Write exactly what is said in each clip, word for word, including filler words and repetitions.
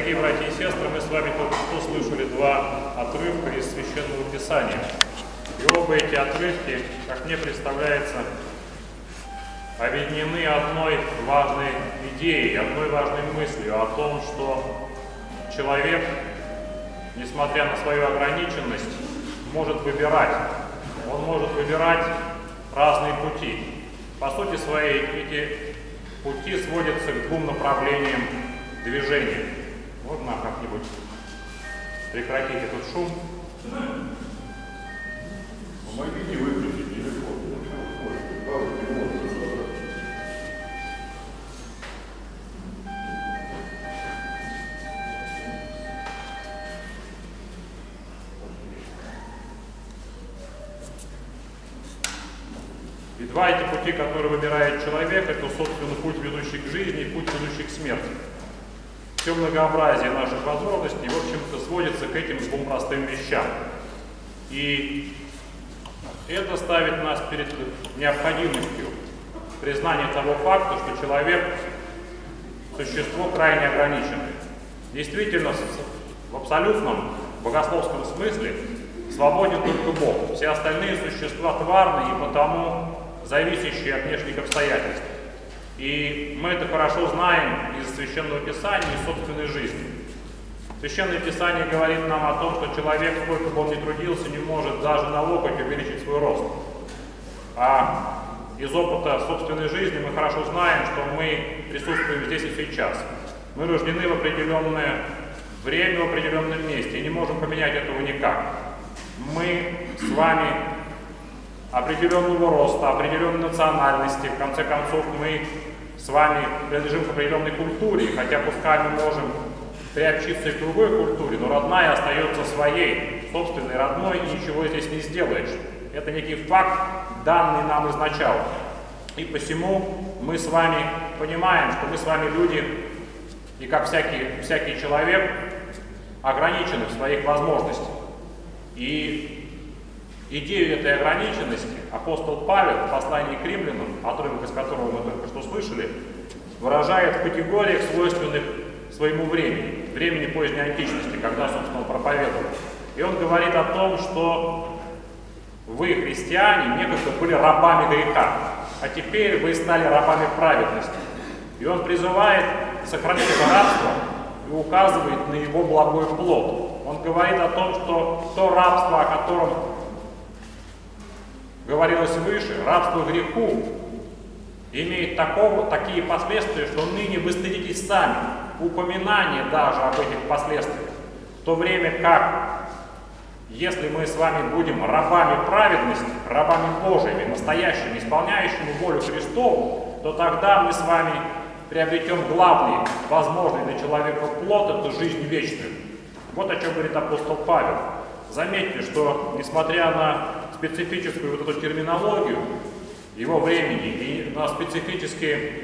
Дорогие братья и сестры, мы с вами только что слышали два отрывка из Священного Писания. И оба эти отрывки, как мне представляется, объединены одной важной идеей, одной важной мыслью о том, что человек, несмотря на свою ограниченность, может выбирать. Он может выбирать разные пути. По сути своей, эти пути сводятся к двум направлениям движения. Можно как-нибудь прекратить этот шум? Помогите выключить телефон. И два эти пути, которые выбирает человек, это, собственно, путь, ведущий к жизни, и путь, ведущий к смерти. Все многообразие наших возможностей, в общем-то, сводится к этим двум простым вещам. И это ставит нас перед необходимостью признания того факта, что человек – существо крайне ограниченное. Действительно, в абсолютном богословском смысле свободен только Бог. Все остальные существа тварные и потому зависящие от внешних обстоятельств. И мы это хорошо знаем из Священного Писания и собственной жизни. Священное Писание говорит нам о том, что человек, сколько бы он ни трудился, не может даже на локоть увеличить свой рост. А из опыта собственной жизни мы хорошо знаем, что мы присутствуем здесь и сейчас. Мы рождены в определенное время, в определенном месте, и не можем поменять этого никак. Мы с вами определенного роста, определенной национальности, в конце концов мы с вами принадлежим к определенной культуре, хотя пускай мы можем приобщиться к другой культуре, но родная остается своей, собственной, родной, и ничего здесь не сделаешь. Это некий факт, данный нам изначально. И посему мы с вами понимаем, что мы с вами люди, и как всякий, всякий человек, ограничены в своих возможностях. И идею этой ограниченности апостол Павел в послании к римлянам, отрывок из которого мы только что слышали, выражает в категориях, свойственных своему времени, времени поздней античности, когда, собственно, он проповедовал. И он говорит о том, что вы, христиане, некогда были рабами греха, а теперь вы стали рабами праведности. И он призывает сохранить это рабство и указывает на его благой плод. Он говорит о том, что то рабство, о котором говорилось выше, рабство греху, имеет такого, такие последствия, что ныне вы стыдитесь сами. Упоминание даже об этих последствиях. В то время как, если мы с вами будем рабами праведности, рабами Божьими, настоящими, исполняющими волю Христову, то тогда мы с вами приобретем главный, возможный для человека плод, это жизнь вечную. Вот о чем говорит апостол Павел. Заметьте, что несмотря на специфическую вот эту терминологию его времени и на специфические,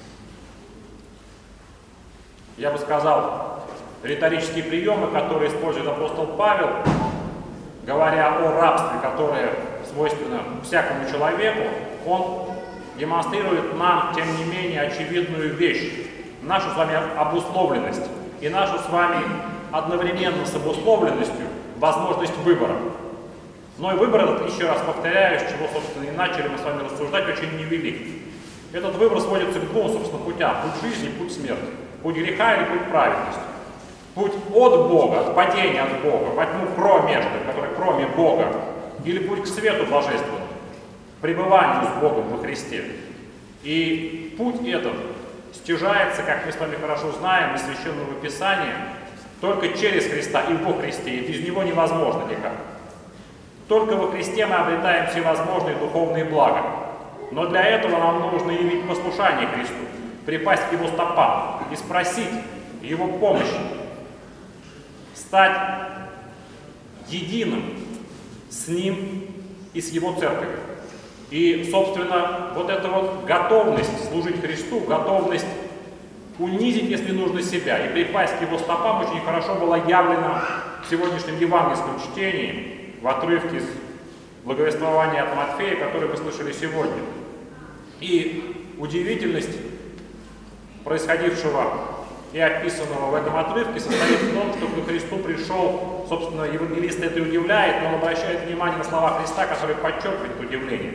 я бы сказал, риторические приемы, которые использует апостол Павел, говоря о рабстве, которое свойственно всякому человеку, он демонстрирует нам, тем не менее, очевидную вещь, нашу с вами обусловленность и нашу с вами одновременно с обусловленностью возможность выбора. Но и выбор этот, еще раз повторяю, с чего, собственно, и начали мы с вами рассуждать, очень невелик. Этот выбор сводится к двум, собственно, путям. Путь жизни и путь смерти. Путь греха или путь праведности. Путь от Бога, от падения от Бога, во тьму кромежную, который кроме Бога. Или путь к свету божественному, пребыванию с Богом во Христе. И путь этот стяжается, как мы с вами хорошо знаем, из Священного Писания, только через Христа и во Христе. И без Него невозможно никак. Только во Христе мы обретаем всевозможные духовные блага. Но для этого нам нужно явить послушание Христу, припасть к Его стопам и спросить Его помощи, стать единым с Ним и с Его Церковью. И, собственно, вот эта вот готовность служить Христу, готовность унизить, если нужно, себя и припасть к Его стопам очень хорошо была явлена в сегодняшнем евангельском чтении, в отрывке из благовествования от Матфея, который мы слышали сегодня. И удивительность происходившего и описанного в этом отрывке состоит в том, что ко Христу пришел, собственно, евангелист это и удивляет, но он обращает внимание на слова Христа, которые подчеркивают удивление.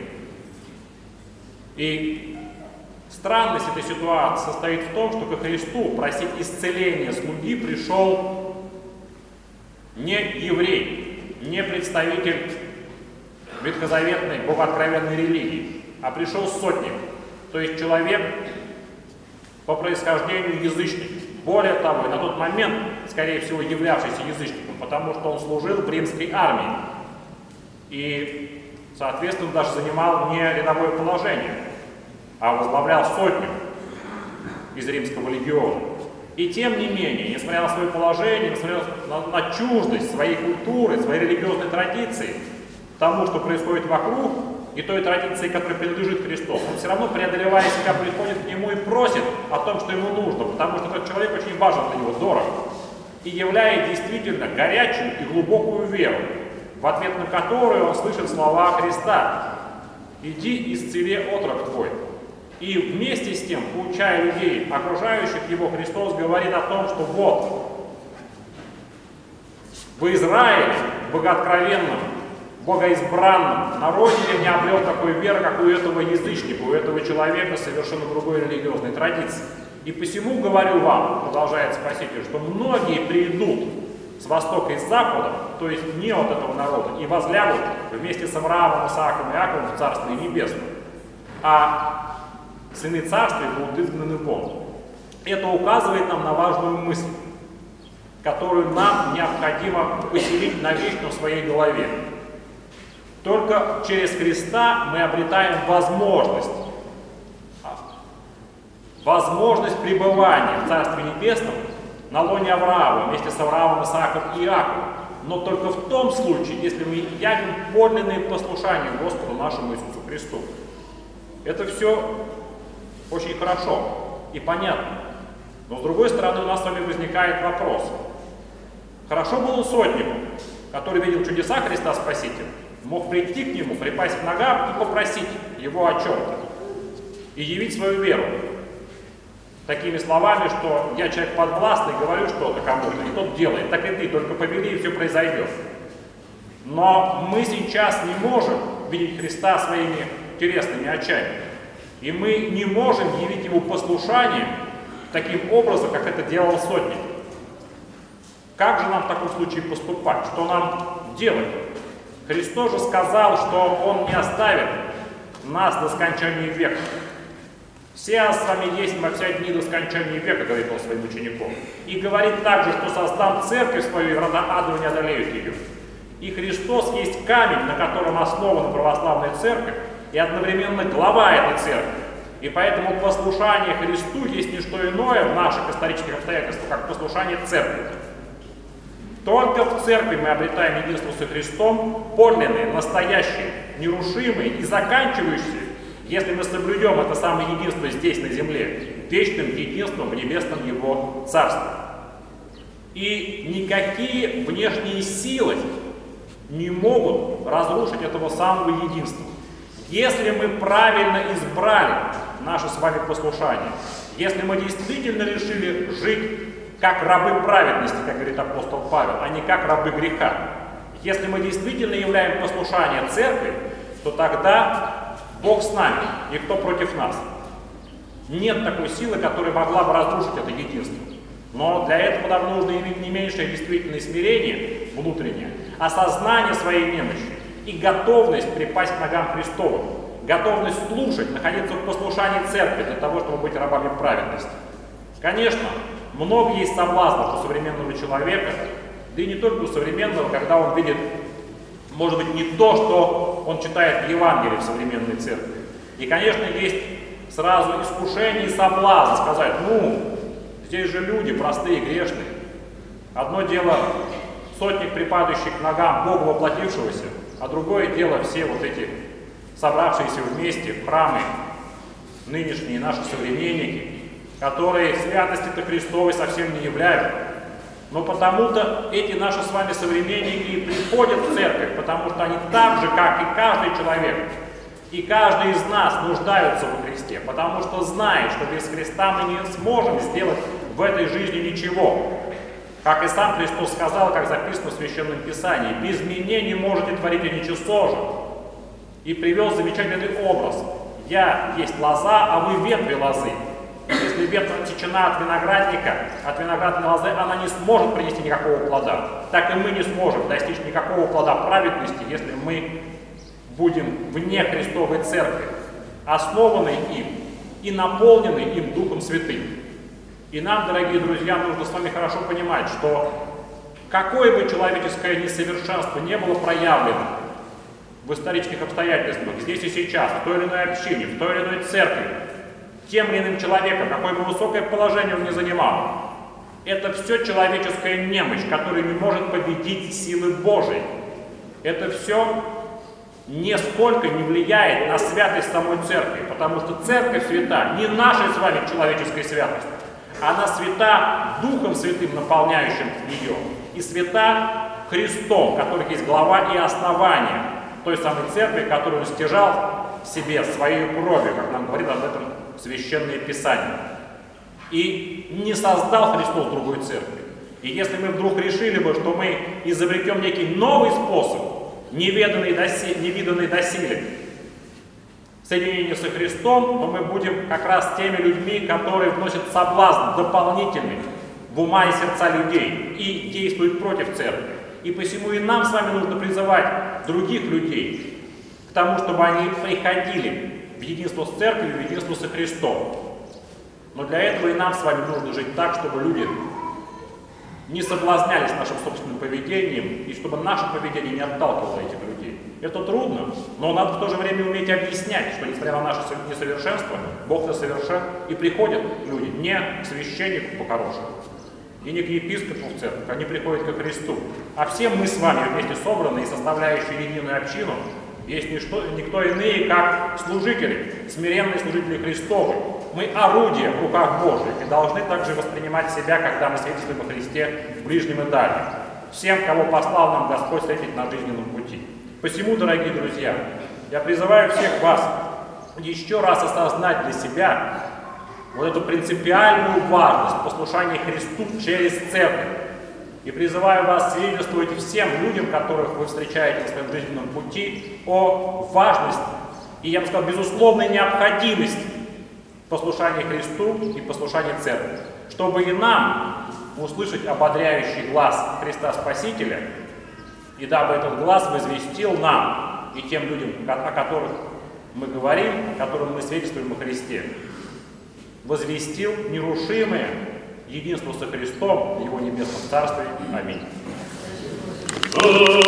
И странность этой ситуации состоит в том, что ко Христу просить исцеления слуги пришел не еврей, не представитель ветхозаветной, богооткровенной религии, а пришел сотник, то есть человек по происхождению язычник. Более того, и на тот момент, скорее всего, являвшийся язычником, потому что он служил в римской армии и, соответственно, даже занимал не рядовое положение, а возглавлял сотню из римского легиона. И тем не менее, несмотря на свое положение, несмотря на, на чуждость своей культуры, своей религиозной традиции, тому, что происходит вокруг, и той традиции, которая принадлежит Христу, он все равно, преодолевая себя, приходит к Нему и просит о том, что ему нужно, потому что этот человек очень важен для него, дорог, и являет действительно горячую и глубокую веру, в ответ на которую он слышит слова Христа: «Иди, исцели отрок твой». И вместе с тем, поучая людей, окружающих его, Христос говорит о том, что вот, в Израиле, богооткровенном, богоизбранном народе я не обрел такой веры, как у этого язычника, у этого человека совершенно другой религиозной традиции. И посему говорю вам, продолжает Спаситель, что многие придут с востока и с запада, то есть не от этого народа, и возлягут вместе с Авраамом, Исааком и Иаковом в Царстве Небесном, а сыны Царствия будут изгнаны вон. Это указывает нам на важную мысль, которую нам необходимо поселить навечно в своей голове. Только через Христа мы обретаем возможность, возможность пребывания в Царстве Небесном на лоне Авраама, вместе с Авраамом, Исааком и Иаковом. Но только в том случае, если мы явим подлинное послушание Господу нашему Иисусу Христу. Это все очень хорошо и понятно. Но с другой стороны, у нас с вами возникает вопрос. Хорошо было сотнику, который видел чудеса Христа Спасителя, мог прийти к нему, припасть к ногам и попросить его о чем-то. И явить свою веру. Такими словами, что я человек подвластный, говорю что-то кому-то, и тот делает. Так и ты, только повели, и все произойдет. Но мы сейчас не можем видеть Христа своими телесными очами. И мы не можем явить ему послушание таким образом, как это делал сотник. Как же нам в таком случае поступать? Что нам делать? Христос же сказал, что Он не оставит нас до скончания века. «Все с вами есть во все дни до скончания века», говорит Он своим ученикам. И говорит также, что создам церковь свою, и врата ада не одолеют ее. И Христос есть камень, на котором основана православная церковь, и одновременно глава этой церкви. И поэтому послушание Христу есть не что иное в наших исторических обстоятельствах, как послушание церкви. Только в церкви мы обретаем единство со Христом, подлинное, настоящее, нерушимое и заканчивающееся, если мы соблюдем это самое единство здесь, на земле, вечным единством в небесном Его Царстве. И никакие внешние силы не могут разрушить этого самого единства. Если мы правильно избрали наше с вами послушание, если мы действительно решили жить как рабы праведности, как говорит апостол Павел, а не как рабы греха, если мы действительно являем послушание церкви, то тогда Бог с нами, никто против нас. Нет такой силы, которая могла бы разрушить это единство. Но для этого нам нужно иметь не меньшее действительное смирение внутреннее, осознание своей немощи и готовность припасть к ногам Христовым, готовность слушать, находиться в послушании церкви для того, чтобы быть рабами праведности. Конечно, много есть соблазнов у современного человека, да и не только у современного, когда он видит, может быть, не то, что он читает в Евангелии в современной церкви. И, конечно, есть сразу искушение и соблазн сказать: ну, здесь же люди простые, грешные. Одно дело сотник, припадающий к ногам Бога воплотившегося, а другое дело все вот эти собравшиеся вместе в храмы, нынешние наши современники, которые святости-то Христовой совсем не являют. Но потому-то эти наши с вами современники и приходят в церковь, потому что они так же, как и каждый человек, и каждый из нас нуждаются во Христе, потому что знает, что без Христа мы не сможем сделать в этой жизни ничего. Как и сам Христос сказал, как записано в Священном Писании, без меня не можете творить и ничего же. И привел замечательный образ. Я есть лоза, а вы ветви лозы. Если ветвь отсечена от виноградника, от виноградной лозы, она не сможет принести никакого плода. Так и мы не сможем достичь никакого плода праведности, если мы будем вне Христовой Церкви, основанной им и наполненной им Духом Святым. И нам, дорогие друзья, нужно с вами хорошо понимать, что какое бы человеческое несовершенство не было проявлено в исторических обстоятельствах, здесь и сейчас, в той или иной общине, в той или иной церкви, тем или иным человеком, какое бы высокое положение он ни занимал, это все человеческая немощь, которая не может победить силы Божией. Это все нисколько не влияет на святость самой церкви, потому что церковь свята не нашей с вами человеческой святостью, она свята Духом Святым, наполняющим ее, и свята Христом, который есть глава и основание той самой церкви, которую он стяжал в себе своей кровью, как нам говорит об этом Священное Писание. И не создал Христос другой церкви. И если мы вдруг решили бы, что мы изобретем некий новый способ, невиданный доселе, невиданный доселе соединения со Христом, то мы будем как раз теми людьми, которые вносят соблазн дополнительный в ума и сердца людей и действуют против церкви. И посему и нам с вами нужно призывать других людей к тому, чтобы они приходили в единство с церковью, в единство со Христом. Но для этого и нам с вами нужно жить так, чтобы люди не соблазнялись нашим собственным поведением, и чтобы наше поведение не отталкивало этих людей. Это трудно, но надо в то же время уметь объяснять, что несмотря на наше несовершенство, Бог нас совершен, и приходят люди не к священнику по-хорошему, и не к епископу в церковь, они приходят ко Христу. А все мы с вами вместе собраны и составляющие единую общину, есть ничто, никто иные, как служители, смиренные служители Христовы. Мы орудия в руках Божьих и должны также воспринимать себя, когда мы свидетельствуем о Христе в ближнем и дальнем. Всем, кого послал нам Господь встретить на жизненном пути. Посему, дорогие друзья, я призываю всех вас еще раз осознать для себя вот эту принципиальную важность послушания Христу через церковь. И призываю вас свидетельствовать всем людям, которых вы встречаете на своем жизненном пути, о важности и, я бы сказал, безусловной необходимости послушания Христу и послушания церкви, чтобы и нам услышать ободряющий глаз Христа Спасителя, и дабы этот глаз возвестил нам и тем людям, о которых мы говорим, которым мы свидетельствуем о Христе, возвестил нерушимое единство со Христом в Его небесном Царстве. Аминь.